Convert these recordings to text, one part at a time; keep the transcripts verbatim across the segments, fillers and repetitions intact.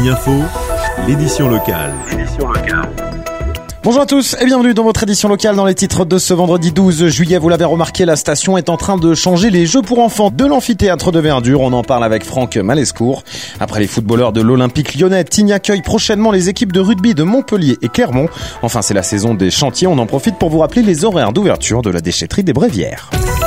Tignes Info, l'édition locale. L'édition locale. Bonjour à tous et bienvenue dans votre édition locale. Dans les titres de ce vendredi douze juillet, vous l'avez remarqué, la station est en train de changer les jeux pour enfants de l'amphithéâtre de Verdure. On en parle avec Franck Malescourt. Après les footballeurs de l'Olympique lyonnais, Tignes accueille prochainement les équipes de rugby de Montpellier et Clermont. Enfin, c'est la saison des chantiers. On en profite pour vous rappeler les horaires d'ouverture de la déchetterie des Brévières.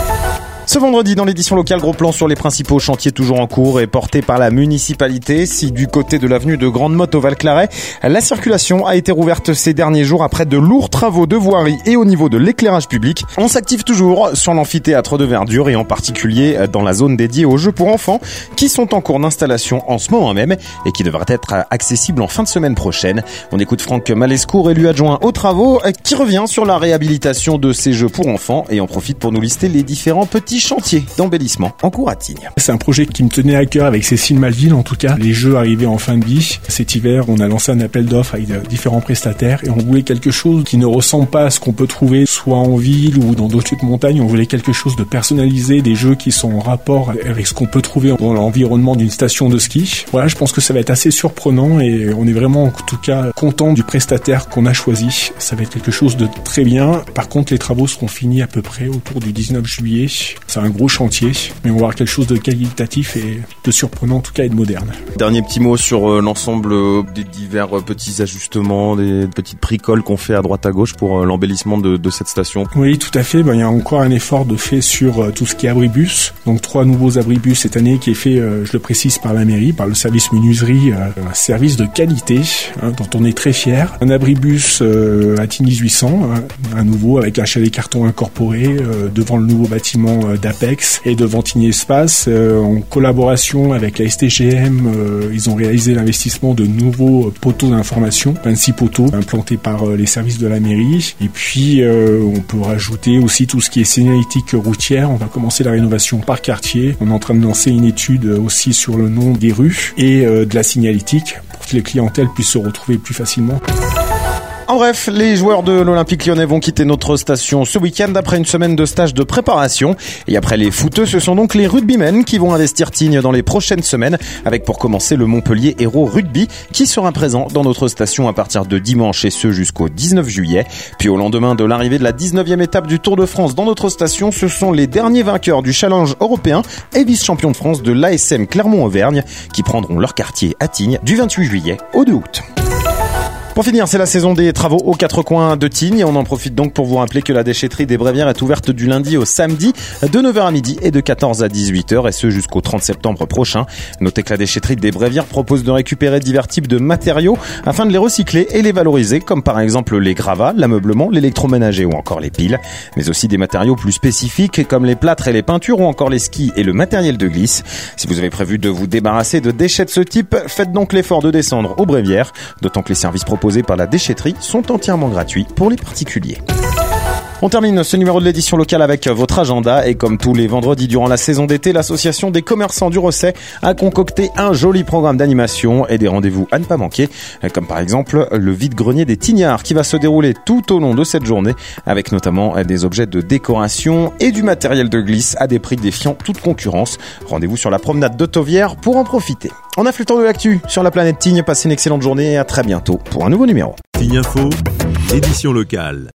Ce vendredi, dans l'édition locale, gros plan sur les principaux chantiers toujours en cours et portés par la municipalité. Si du côté de l'avenue de Grande-Motte au Val-Claret, la circulation a été rouverte ces derniers jours après de lourds travaux de voirie et au niveau de l'éclairage public. On s'active toujours sur l'amphithéâtre de Verdure et en particulier dans la zone dédiée aux jeux pour enfants qui sont en cours d'installation en ce moment même et qui devraient être accessibles en fin de semaine prochaine. On écoute Franck Malescourt, élu adjoint aux travaux, qui revient sur la réhabilitation de ces jeux pour enfants et en profite pour nous lister les différents petits chantier d'embellissement en cours à Tignes. C'est un projet qui me tenait à cœur avec Cécile Malville en tout cas. Les jeux arrivaient en fin de vie. Cet hiver, on a lancé un appel d'offres avec différents prestataires et on voulait quelque chose qui ne ressemble pas à ce qu'on peut trouver soit en ville ou dans d'autres montagnes. On voulait quelque chose de personnalisé, des jeux qui sont en rapport avec ce qu'on peut trouver dans l'environnement d'une station de ski. Voilà, je pense que ça va être assez surprenant et on est vraiment en tout cas content du prestataire qu'on a choisi. Ça va être quelque chose de très bien. Par contre, les travaux seront finis à peu près autour du dix-neuf juillet. C'est un gros chantier, mais on va avoir quelque chose de qualitatif et de surprenant en tout cas et de moderne. Dernier petit mot sur euh, l'ensemble euh, des divers euh, petits ajustements, des petites bricoles qu'on fait à droite à gauche pour euh, l'embellissement de, de cette station. Oui, tout à fait. Ben, il y a encore un effort de fait sur euh, tout ce qui est abribus. Donc trois nouveaux abribus cette année qui est fait, euh, je le précise, par la mairie, par le service menuiserie, euh, un service de qualité hein, dont on est très fier. Un abribus euh, à Tignes huit cents, hein, un nouveau avec un chalet carton incorporé euh, devant le nouveau bâtiment euh, d'Apex et devant Tignes Espace, euh, en collaboration avec la S T G M, euh, ils ont réalisé l'investissement de nouveaux poteaux d'information, vingt-six poteaux implantés par euh, les services de la mairie. Et puis euh, on peut rajouter aussi tout ce qui est signalétique routière. On va commencer la rénovation par quartier. On est en train de lancer une étude aussi sur le nom des rues et euh, de la signalétique pour que les clientèles puissent se retrouver plus facilement. En bref, les joueurs de l'Olympique lyonnais vont quitter notre station ce week-end après une semaine de stage de préparation. Et après les footeux, ce sont donc les rugbymen qui vont investir Tignes dans les prochaines semaines, avec pour commencer le Montpellier Héros Rugby qui sera présent dans notre station à partir de dimanche et ce jusqu'au dix-neuf juillet. Puis au lendemain de l'arrivée de la dix-neuvième étape du Tour de France dans notre station, ce sont les derniers vainqueurs du challenge européen et vice-champions de France de l'A S M Clermont-Auvergne qui prendront leur quartier à Tignes du vingt-huit juillet au deux août. Pour finir, c'est la saison des travaux aux quatre coins de Tignes et on en profite donc pour vous rappeler que la déchetterie des Brévières est ouverte du lundi au samedi de neuf heures à midi et de quatorze à dix-huit heures et ce jusqu'au trente septembre prochain. Notez que la déchetterie des Brévières propose de récupérer divers types de matériaux afin de les recycler et les valoriser comme par exemple les gravats, l'ameublement, l'électroménager ou encore les piles, mais aussi des matériaux plus spécifiques comme les plâtres et les peintures ou encore les skis et le matériel de glisse. Si vous avez prévu de vous débarrasser de déchets de ce type, faites donc l'effort de descendre aux Brévières, d'autant que les services proposés par la déchetterie sont entièrement gratuits pour les particuliers. On termine ce numéro de l'édition locale avec votre agenda et comme tous les vendredis durant la saison d'été, l'association des commerçants du Rosset a concocté un joli programme d'animation et des rendez-vous à ne pas manquer, comme par exemple le vide-grenier des Tignards qui va se dérouler tout au long de cette journée avec notamment des objets de décoration et du matériel de glisse à des prix défiant toute concurrence. Rendez-vous sur la promenade de Tauvière pour en profiter. On a fait le tour de l'actu sur la planète Tignes. Passez une excellente journée et à très bientôt pour un nouveau numéro. Tignes Info, édition locale.